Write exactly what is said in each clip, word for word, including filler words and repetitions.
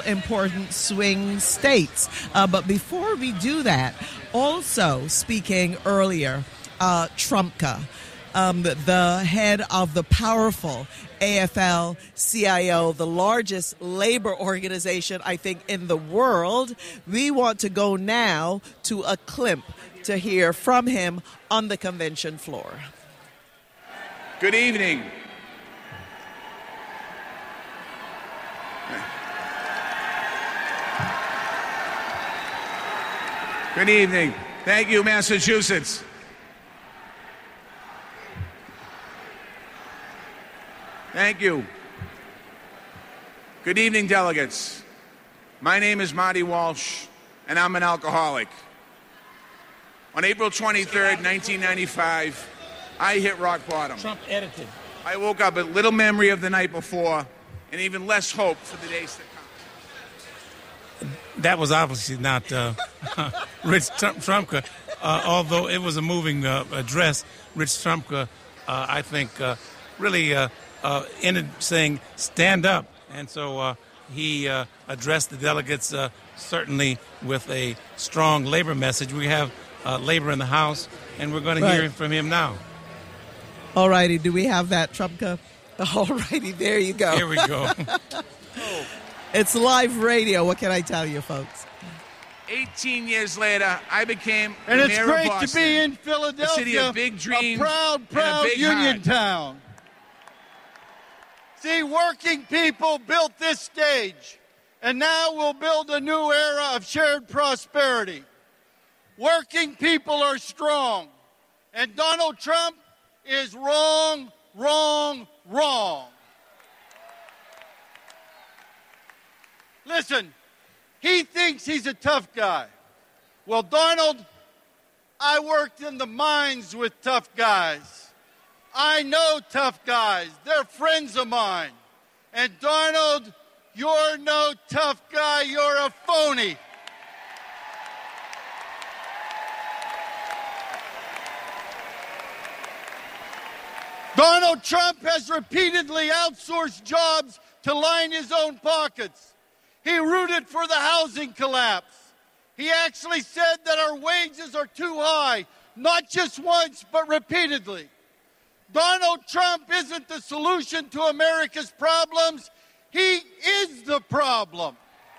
important swing states. Uh, but before we do that, also speaking earlier, uh, Trumka, um, the head of the powerful A F L C I O, the largest labor organization, I think, in the world. We want to go now to a clip to hear from him on the convention floor. Good evening. Good evening. Thank you, Massachusetts. Thank you. Good evening, delegates. My name is Marty Walsh, and I'm an alcoholic. On April twenty-third, nineteen ninety-five, I hit rock bottom. Trump edited. I woke up with little memory of the night before and even less hope for the days to come. That was obviously not uh, Rich Trumka, uh, although it was a moving uh, address. Rich Trumka, uh, I think, uh, really uh, uh, ended saying, stand up. And so uh, he uh, addressed the delegates uh, certainly with a strong labor message. We have uh, labor in the House, and we're going right. to hear from him now. All righty. Do we have that, Trumka? All righty. There you go. Here we go. It's live radio. What can I tell you, folks? eighteen years later, I became and the it's mayor great of Boston, to be in Philadelphia, the city of big dreams, a proud, proud and a big union heart. town. See, working people built this stage, and now we'll build a new era of shared prosperity. Working people are strong, and Donald Trump is wrong, wrong, wrong. Listen, he thinks he's a tough guy. Well, Donald, I worked in the mines with tough guys. I know tough guys. They're friends of mine. And Donald, you're no tough guy. You're a phony. Donald Trump has repeatedly outsourced jobs to line his own pockets. He rooted for the housing collapse. He actually said that our wages are too high, not just once, but repeatedly. Donald Trump isn't the solution to America's problems. He is the problem.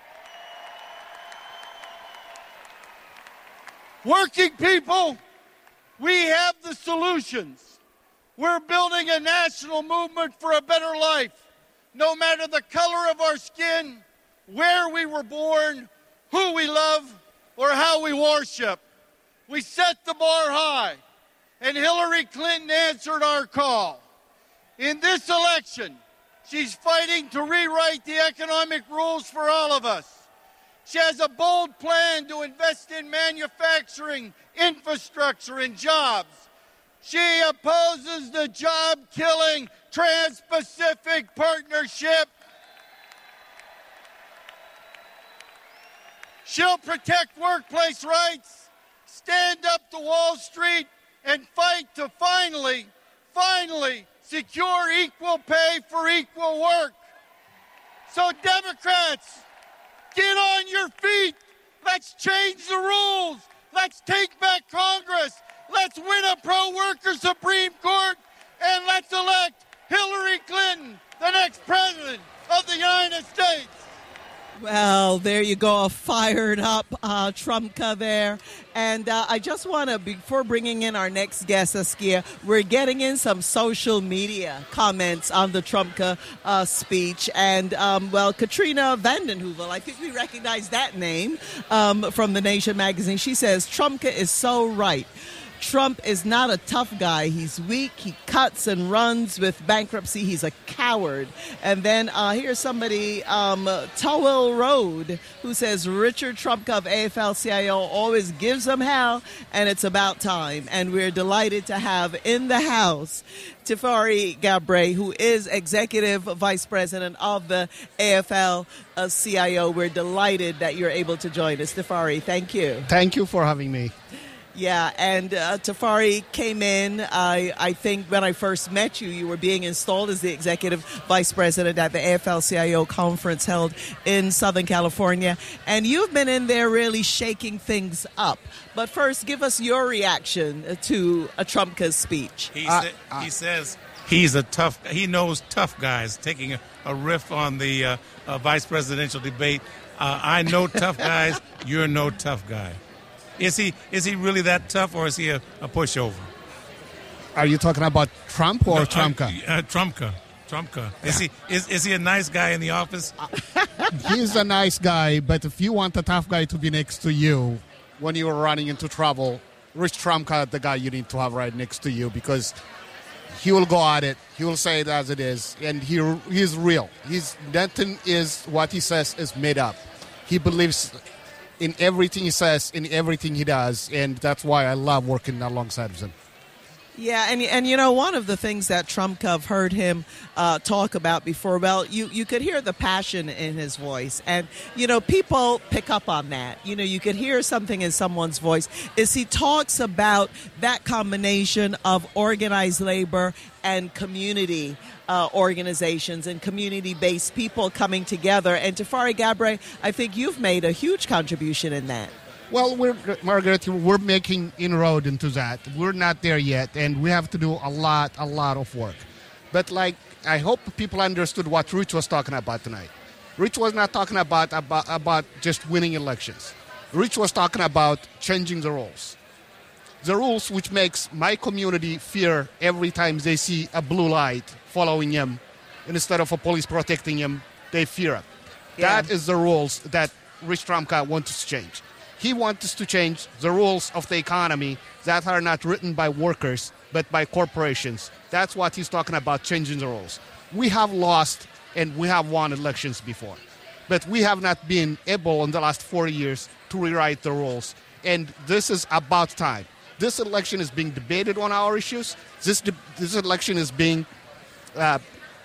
Working people, we have the solutions. We're building a national movement for a better life, no matter the color of our skin, where we were born, who we love, or how we worship. We set the bar high, and Hillary Clinton answered our call. In this election, she's fighting to rewrite the economic rules for all of us. She has a bold plan to invest in manufacturing, infrastructure, and jobs. She opposes the job-killing Trans-Pacific Partnership. She'll protect workplace rights, stand up to Wall Street, and fight to finally, finally secure equal pay for equal work. So Democrats, get on your feet. Let's change the rules. Let's take back Congress. Let's win a pro-worker Supreme Court, and let's elect Hillary Clinton, the next president of the United States. Well, there you go, a fired up uh, Trumka there. And uh, I just want to, before bringing in our next guest, Askia, we're getting in some social media comments on the Trumka uh, speech. And, um, well, Katrina Vanden Heuvel, I think we recognize that name um, from The Nation magazine. She says, Trumka is so right. Trump is not a tough guy. He's weak. He cuts and runs with bankruptcy. He's a coward. And then uh, here's somebody, um, Towell Road, who says Richard Trumka of A F L C I O always gives them hell, and it's about time. And we're delighted to have in the House Tifari Gabbray, who is Executive Vice President of the A F L C I O. We're delighted that you're able to join us. Tifari, thank you. Thank you for having me. Yeah, and uh, Tafari came in, I, I think when I first met you, you were being installed as the executive vice president at the A F L C I O conference held in Southern California. And you've been in there really shaking things up. But first, give us your reaction to uh, Trumka's speech. He, uh, sa- uh, he says he's a tough, he knows tough guys, taking a, a riff on the uh, uh, vice presidential debate. Uh, I know tough guys, you're no tough guy. Is he is he really that tough, or is he a, a pushover? Are you talking about Trump or No, Trumka? Uh, uh, Trumka. Trumka. Is he is is he a nice guy in the office? He's a nice guy, but if you want a tough guy to be next to you when you are running into trouble, Rich Trumka, the guy you need to have right next to you, because he will go at it. He will say it as it is, and he he's real. He's nothing is what he says is made up. He believes in everything he says, in everything he does, and that's why I love working alongside him. Yeah, and and you know, one of the things that Trumka, I've heard him uh, talk about before, well, you, you could hear the passion in his voice. And, you know, people pick up on that. You know, you could hear something in someone's voice. Is he talks about that combination of organized labor and community uh, organizations and community-based people coming together. And Tafari Gabbray, I think you've made a huge contribution in that. Well, we're, Margaret, we're making inroad into that. We're not there yet, and we have to do a lot, a lot of work. But, like, I hope people understood what Rich was talking about tonight. Rich was not talking about, about, about just winning elections. Rich was talking about changing the rules. The rules which makes my community fear every time they see a blue light following him. Instead of a police protecting him, they fear it. Yeah. That is the rules that Rich Trumka wants to change. He wants us to change the rules of the economy that are not written by workers, but by corporations. That's what he's talking about, changing the rules. We have lost and we have won elections before, but we have not been able in the last four years to rewrite the rules. And this is about time. This election is being debated on our issues. This de- this election is being uh,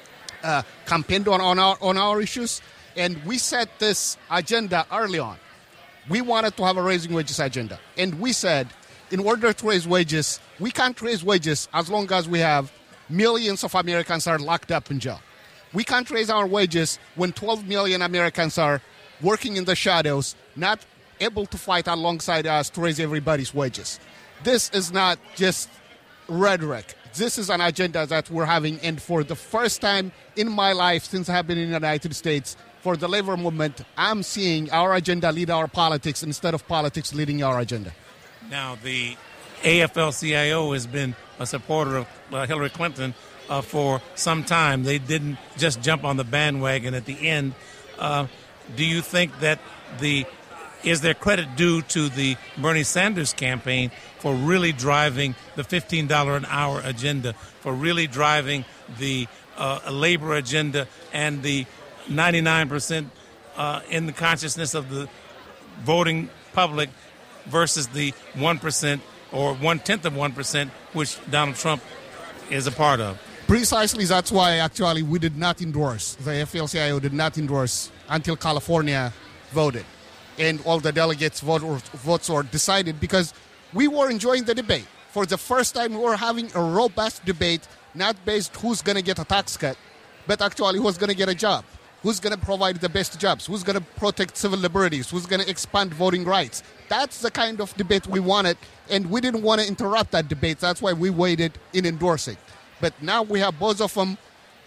uh, campaigned on, on, our, on our issues. And we set this agenda early on. We wanted to have a raising wages agenda. And we said, in order to raise wages, we can't raise wages as long as we have millions of Americans are locked up in jail. We can't raise our wages when twelve million Americans are working in the shadows, not able to fight alongside us to raise everybody's wages. This is not just rhetoric. This is an agenda that we're having. And for the first time in my life since I've been in the United States, for the labor movement, I'm seeing our agenda lead our politics instead of politics leading our agenda. Now, the A F L C I O has been a supporter of uh, Hillary Clinton uh, for some time. They didn't just jump on the bandwagon at the end. Uh, do you think that the is there credit due to the Bernie Sanders campaign for really driving the fifteen dollars an hour agenda, for really driving the uh, labor agenda and the ninety-nine percent uh, in the consciousness of the voting public versus the one percent or one-tenth of one percent, which Donald Trump is a part of? Precisely, that's why actually we did not endorse, the A F L C I O did not endorse until California voted. And all the delegates' vote or, votes were decided because we were enjoying the debate. For the first time, we were having a robust debate, not based who's going to get a tax cut, but actually who's going to get a job. Who's going to provide the best jobs? Who's going to protect civil liberties? Who's going to expand voting rights? That's the kind of debate we wanted, and we didn't want to interrupt that debate. That's why we waited in endorsing. But now we have both of them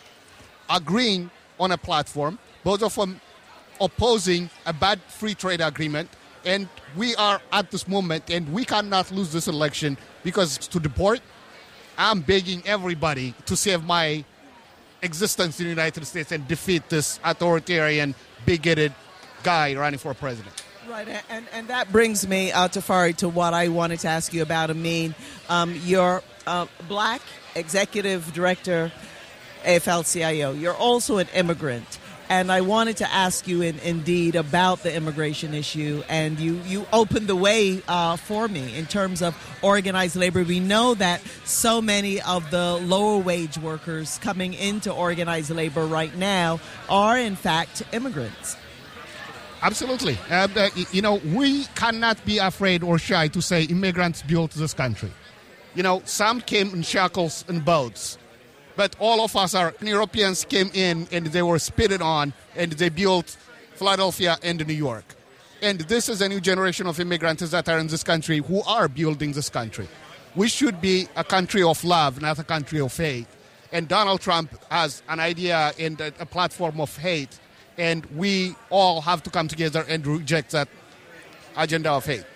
agreeing on a platform, both of them opposing a bad free trade agreement, and we are at this moment, and we cannot lose this election because to deport, I'm begging everybody to save my existence in the United States and defeat this authoritarian, bigoted guy running for president. Right, and, and that brings me, uh, Tafari, to what I wanted to ask you about, Amin. Um, you're uh, black executive director, A F L C I O. You're also an immigrant. And I wanted to ask you, in, indeed, about the immigration issue. And you, you opened the way uh, for me in terms of organized labor. We know that so many of the lower wage workers coming into organized labor right now are, in fact, immigrants. Absolutely. Uh, uh, you know, we cannot be afraid or shy to say immigrants built this country. You know, some came in shackles and boats, but all of us are Europeans came in and they were spitted on and they built Philadelphia and New York. And this is a new generation of immigrants that are in this country who are building this country. We should be a country of love, not a country of hate. And Donald Trump has an idea and a, a platform of hate. And we all have to come together and reject that agenda of hate.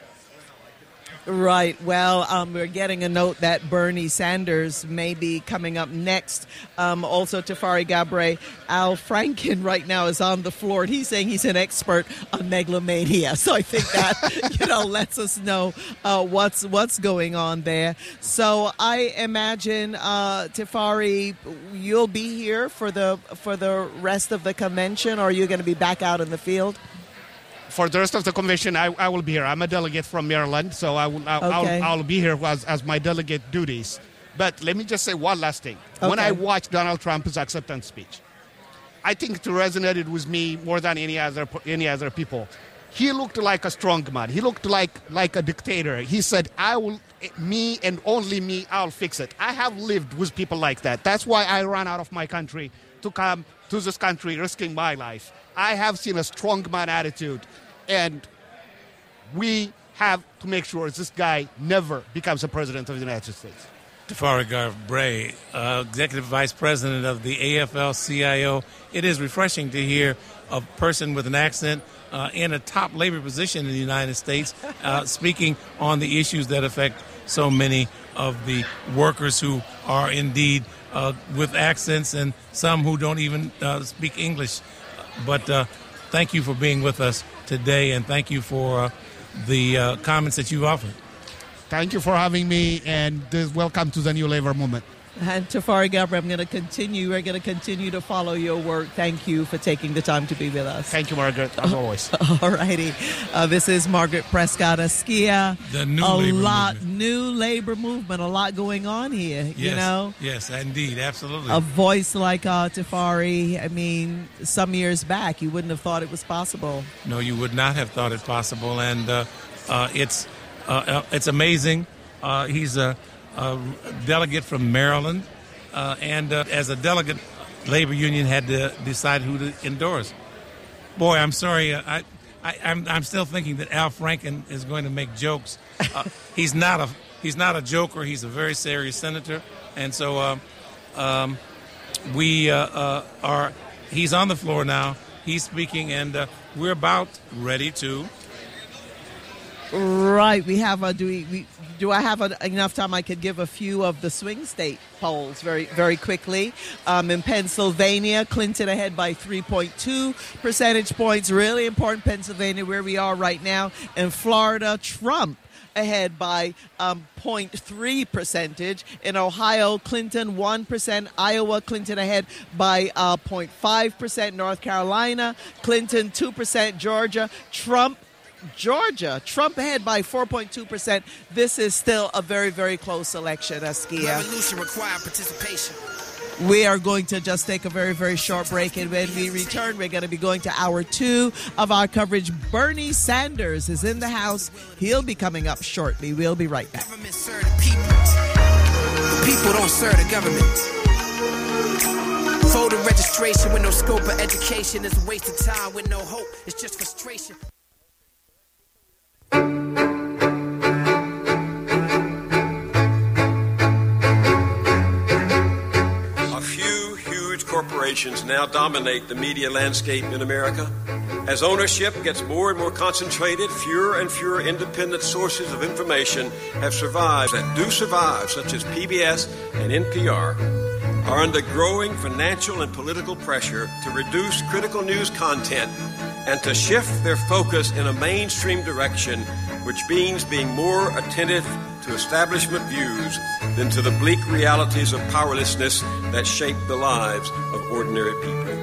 Right. Well, um, we're getting a note that Bernie Sanders may be coming up next. Um, also, Tafari Gabre, Al Franken right now is on the floor, and he's saying he's an expert on megalomania. So I think that, you know, lets us know uh, what's what's going on there. So I imagine, uh, Tafari, you'll be here for the for the rest of the convention, or are you going to be back out in the field? For the rest of the convention, I, I will be here. I'm a delegate from Maryland, so I will, I'll, okay. I'll, I'll be here as, as my delegate duties. But let me just say one last thing. Okay. When I watched Donald Trump's acceptance speech, I think it resonated with me more than any other any other people. He looked like a strong man. He looked like, like a dictator. He said, I will, me and only me, I'll fix it. I have lived with people like that. That's why I ran out of my country to come to this country, risking my life. I have seen a strong man attitude, and we have to make sure this guy never becomes a president of the United States. Tafari Gabre, uh, Executive Vice President of the A F L C I O. It is refreshing to hear a person with an accent uh, in a top labor position in the United States uh, speaking on the issues that affect so many of the workers who are indeed uh, with accents and some who don't even uh, speak English. But uh, thank you for being with us today, and thank you for uh, the uh, comments that you've offered. Thank you for having me, and uh, welcome to the New Labor Movement. And Tafari Gabre, I'm going to continue. We're going to continue to follow your work. Thank you for taking the time to be with us. Thank you, Margaret, as always. All righty. Uh, this is Margaret Prescott Askia. The new a labor lot, movement. New labor movement. A lot going on here, Yes, you know? Yes, indeed, absolutely. A voice like uh, Tafari, I mean, some years back, you wouldn't have thought it was possible. No, you would not have thought it possible, and uh, uh, it's uh, uh, it's amazing. Uh, he's a, a delegate from Maryland, uh, and uh, as a delegate, labor union had to decide who to endorse. Boy, I'm sorry, uh, I, I I'm I'm still thinking that Al Franken is going to make jokes. Uh, he's not a he's not a joker. He's a very serious senator, and so uh, um, we uh, uh, are. He's on the floor now. He's speaking, and uh, we're about ready to. Right. We have a, do we, we do I have a, enough time I could give a few of the swing state polls very, very quickly. Um, in Pennsylvania, Clinton ahead by three point two percentage points. Really important, Pennsylvania, where we are right now. In Florida, Trump ahead by um, zero point three percentage. In Ohio, Clinton one percent. Iowa, Clinton ahead by uh, zero point five percent. North Carolina, Clinton two percent. Georgia, Trump. Georgia, Trump ahead by four point two percent. This is still a very, very close election, Askia. Revolution required participation. We are going to just take a very, very short break, and when we return, we're going to be going to hour two of our coverage. Bernie Sanders is in the house. He'll be coming up shortly. We'll be right back. Government serve the people. The people don't serve the government. Voter registration with no scope of education is a waste of time with no hope. It's just frustration. Corporations now dominate the media landscape in America. As ownership gets more and more concentrated, fewer and fewer independent sources of information have survived, that do survive, such as P B S and N P R, are under growing financial and political pressure to reduce critical news content and to shift their focus in a mainstream direction, which means being more attentive to establishment views than to the bleak realities of powerlessness that shape the lives of ordinary people.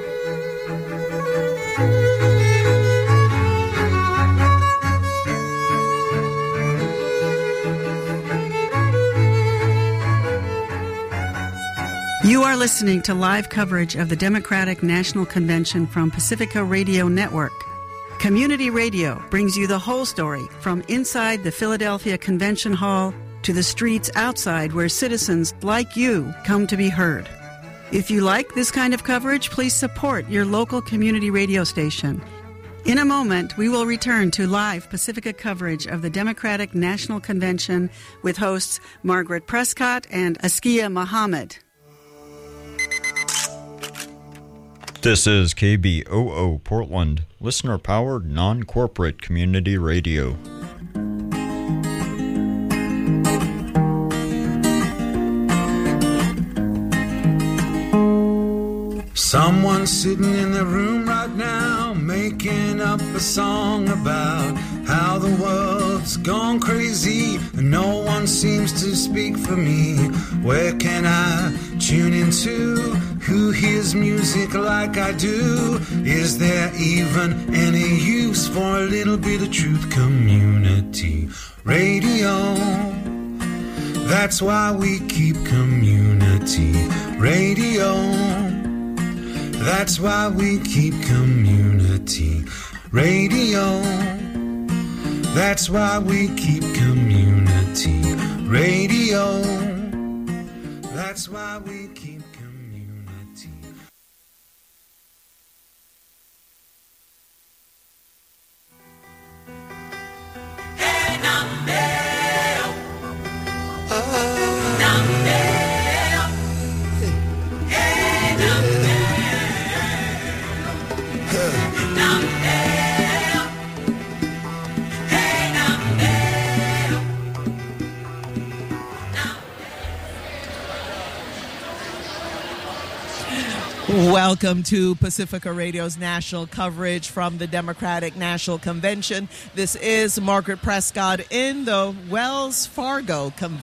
You are listening to live coverage of the Democratic National Convention from Pacifica Radio Network. Community Radio brings you the whole story from inside the Philadelphia Convention Hall to the streets outside where citizens like you come to be heard. If you like this kind of coverage, please support your local community radio station. In a moment, we will return to live Pacifica coverage of the Democratic National Convention with hosts Margaret Prescott and Askia Muhammad. This is K B O O Portland, listener-powered, non-corporate community radio. Someone sitting in the room right now, making up a song about how the world's gone crazy and no one seems to speak for me. Where can I tune into? Who hears music like I do? Is there even any use for a little bit of truth? Community radio, that's why we keep community radio. That's why we keep community radio. That's why we keep community radio. That's why we keep community. Hey, Namdeo. Namdeo. Hey, Namdeo. Welcome to Pacifica Radio's national coverage from the Democratic National Convention. This is Margaret Prescott in the Wells Fargo Con-